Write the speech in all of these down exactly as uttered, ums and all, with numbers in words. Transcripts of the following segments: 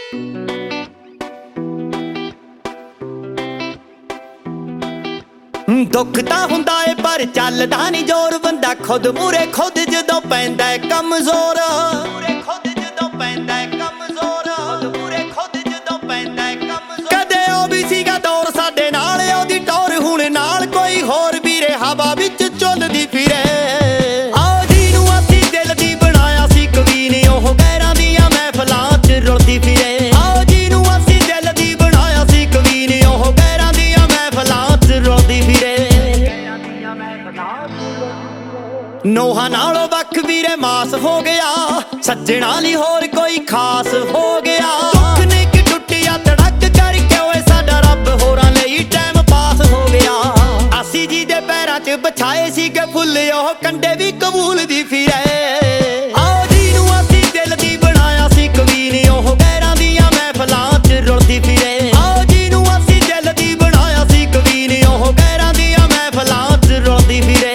दुख तां हुंदा ए पर चलदा नी जोर, बंदा खुद मूरे खुद जदों पैंदा ए कमजोर। कदे ओ भी सीगा दौर साडे नाल, ओदी टौर हुण नाल कोई होर वीरे हवा विच झुलदी फिरे। आओ जी नूं असीं दिल दी बनाया सी कवी ने, ओह गैरां दियां महफिलां च रुलदी फिरे। आओ जी नूं असीं दिल दी बनाया सी कवी ने, ओह गैरां दियां महफिलां च रुलदी फिरे। नोहा नालों वख वीरे मास हो गया, सज्जणा लई होर कोई खास हो गया। दुख ने कि टुटिया तड़क करके ओए साडा रब होरां लई टाइम पास हो गया। आसी जी दे पैरां च बछाए सी के फुੱਲ, ओह कंडे भी कबूल दी फिरे। आओ जी नूं असीं दिल दी बनाया सी कवी ने, ओह गैरां दियां महफिलां च रुलदी फिरे। आओ जी नूं असीं दिल दी बनाया सी कवी ने, ओह गैरां दियां महफिलां च रुलदी फिरे।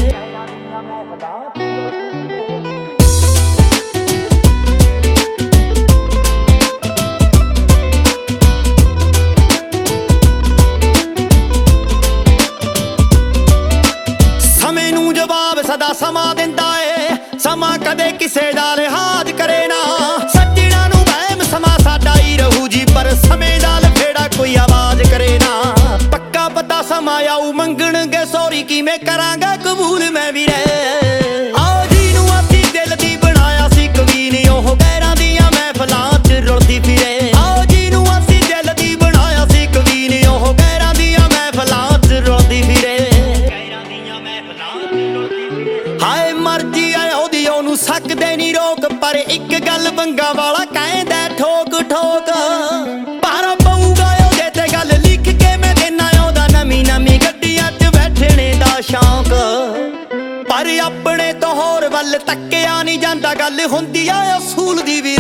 सदा समा दिंदा ए, समा कदे किसे दा लिहाज करे ना। सज्जणा नूं वहम समा साडा ही रहू जी, पर समय दा लफेड़ा कोई आवाज करे ना। पक्का पता समा आऊ मंगणगे सॉरी, किवें करांगा कबूल मैं वीरे। आओ जी नूं असीं दिल दी बनाया सी कवी ने, ओह गैरां दियां महफिलां च रुलदी फिरे। आओ जी नूं असीं दिल दी बनाया सी कवी ने, ओह गैरां दियां महफिलां च रुलदी फिरे। हाय मर्जी आए ओदी ओनू सकदे नी रोक, पर एक गल बंगा वाला कहंदा ठोक ठोक। पारा पऊगा ओदे ते गल लिख के मैं देना ओदा, नवीं नवीं गड्डियां च बैठणे दा शौक। पर अपने तो होर वल तक्किया नी जांदा, गल हुंदी आ असूल दी।